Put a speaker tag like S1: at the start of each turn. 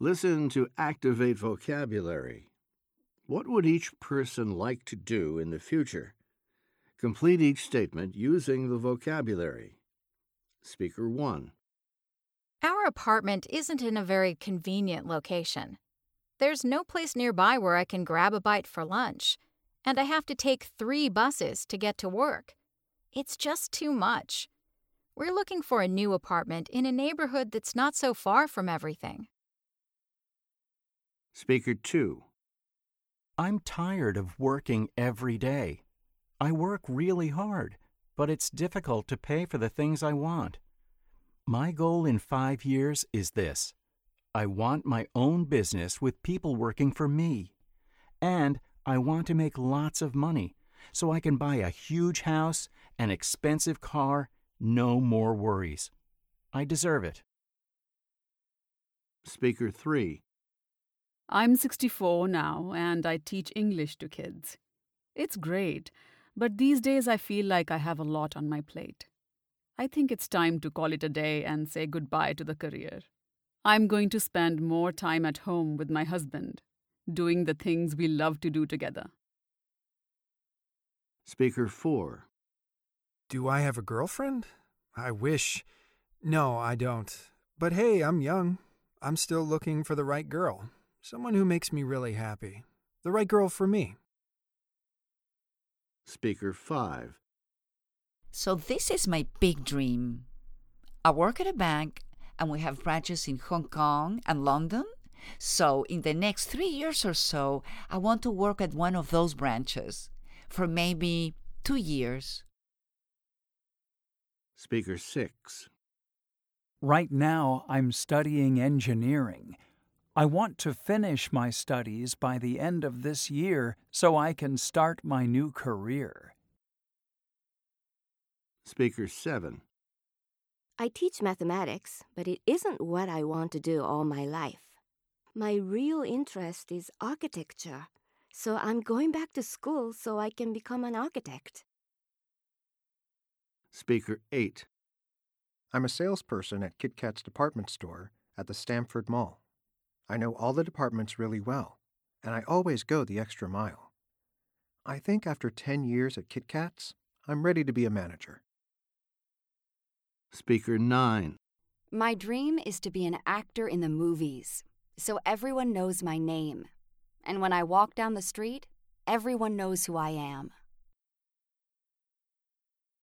S1: Listen to activate vocabulary. What would each person like to do in the future? Complete each statement using the vocabulary. Speaker 1.
S2: Our apartment isn't in a very convenient location. There's no place nearby where I can grab a bite for lunch, and I have to take 3 buses to get to work. It's just too much. We're looking for a new apartment in a neighborhood that's not so far from everything.
S1: Speaker 2.
S3: I'm tired of working every day. I work really hard, but it's difficult to pay for the things I want. My goal in 5 years is this. I want my own business with people working for me. And I want to make lots of money so I can buy a huge house, an expensive car, no more worries. I deserve it.
S1: Speaker 3.
S4: I'm 64 now and I teach English to kids. It's great, but these days I feel like I have a lot on my plate. I think it's time to call it a day and say goodbye to the career. I'm going to spend more time at home with my husband, doing the things we love to do together.
S1: Speaker 4.
S5: Do I have a girlfriend? I wish. No, I don't. But hey, I'm young. I'm still looking for the right girl. Someone who makes me really happy. The right girl for me.
S1: Speaker 5.
S6: So this is my big dream. I work at a bank and we have branches in Hong Kong and London. So in the next 3 years or so, I want to work at one of those branches for maybe 2 years.
S1: Speaker 6.
S7: Right now, I'm studying engineering. I want to finish my studies by the end of this year so I can start my new career.
S1: Speaker 7.
S8: I teach mathematics, but it isn't what I want to do all my life. My real interest is architecture, so I'm going back to school so I can become an architect.
S1: Speaker 8.
S9: I'm a salesperson at Kit Kat's department store at the Stamford Mall. I know all the departments really well, and I always go the extra mile. I think after 10 years at Kit Kat's, I'm ready to be a manager.
S1: Speaker 9.
S10: My dream is to be an actor in the movies, so everyone knows my name. And when I walk down the street, everyone knows who I am.